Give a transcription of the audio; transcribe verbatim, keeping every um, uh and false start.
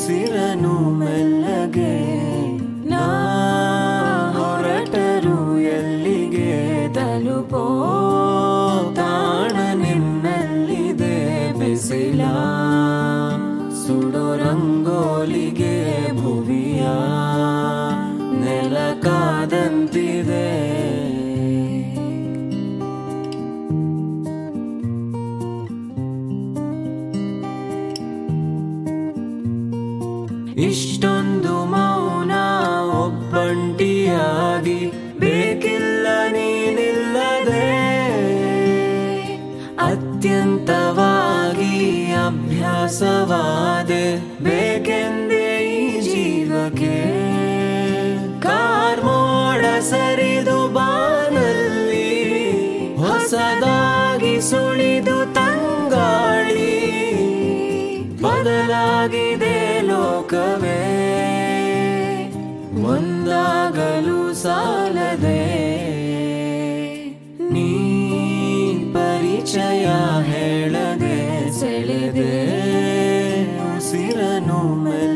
ಉಸಿರನು ಮೆಲ್ಲಗೆ ನಾ ಹೊರಟರು ಎಲ್ಲಿಗೆ ತಲುಪೋ ತಾಣ ನಿನ್ನಲ್ಲಿದೆ ಬಿಸಿಲ ಸುಡೋ ರಂಗೋಲಿಗೆ ಭುವಿಯ ನೆಲ ಕಾದಂತಿದೆ ಇಷ್ಟೊಂದು ಮೌನ ಒಬ್ಬಂಟಿಯಾಗಿ ಬೇಕಿಲ್ಲ ನೀನಿಲ್ಲದೆ ಅತ್ಯಂತವಾಗಿ ಅಭ್ಯಾಸವಾದೆ ಬೇಕೆಂದೇ ಈ ಜೀವಕ್ಕೆ ಕಾರ್ಮೋಡ ಸರಿದು ಬಾನಲ್ಲಿ ಹೊಸದಾಗಿ ಸುಳಿದು ತಂಗಾಳಿ ಬದಲಾಗಿದೆ ಲೋಕವೇ ಒಂದಾಗಲು ಸಾಲದೆ ನೀ ಪರಿಚಯ ಹೇಳದೆ ಸೆಳೆದೆ ಉಸಿರನು